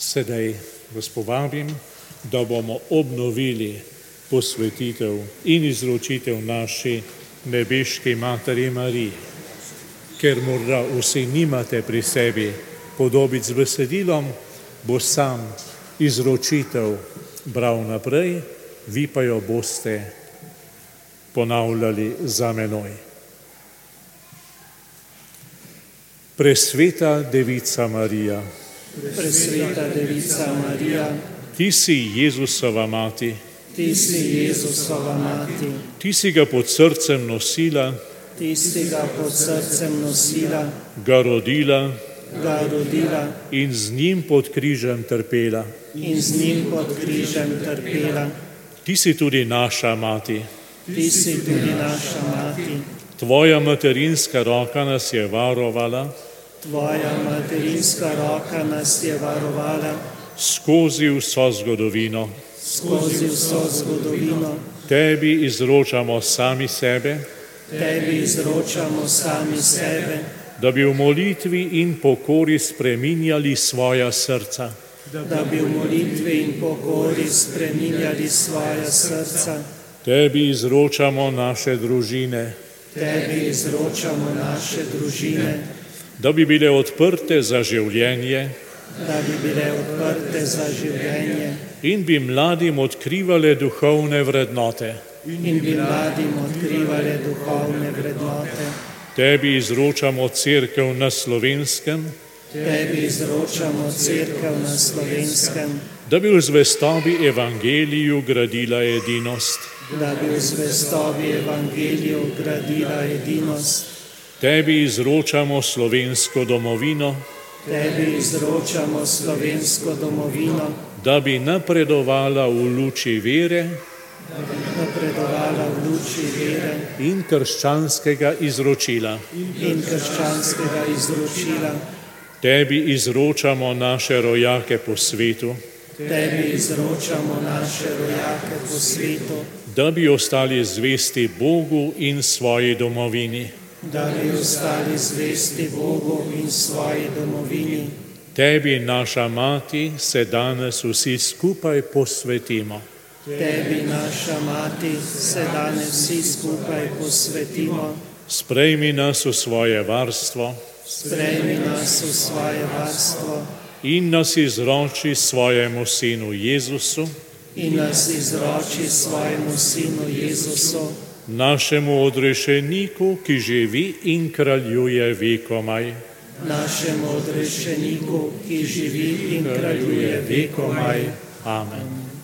Sedaj vas povabim, da bomo obnovili posvetitev in izročitev naši nebeški Materi Mariji. Ker morda vsi nimate pri sebi podobic z besedilom, bo sam izročitev bral naprej, vi pa jo boste ponavljali za menoj. Presveta Devica Marija, Presveta Devica Marija, ti si Jezusova mati, ti si Jezusova mati, ti si ga pod srcem nosila, ti si ga pod srcem nosila, ga rodila in z njim pod križem trpela. Ti si tudi naša mati. Ti si tudi naša mati. Tvoja materinska roka nas je varovala. Tvoja materinska roka nas je varovala skozi vso zgodovino. Tebi izročamo sami sebe, da bi v molitvi in pokori spreminjali svoja srca. Tebi izročamo naše družine, da bi bile odprte za življenje in bi mladim odkrivale duhovne vrednote. Tebi izročamo cerkev na Slovenskem, da bi v zvestobi evangeliju gradila edinost. Tebi izročamo slovensko domovino, da bi napredovala v luči vere in krščanskega izročila. Tebi izročamo naše rojake po svetu, da bi ostali zvesti Bogu in svoji domovini. Tebi, naša mati, se danes vsi skupaj posvetimo. Sprejmi nas v svoje varstvo in nas izroči svojemu Sinu Jezusu, našemu odrešeniku, ki živi in kraljuje vekomaj. Amen.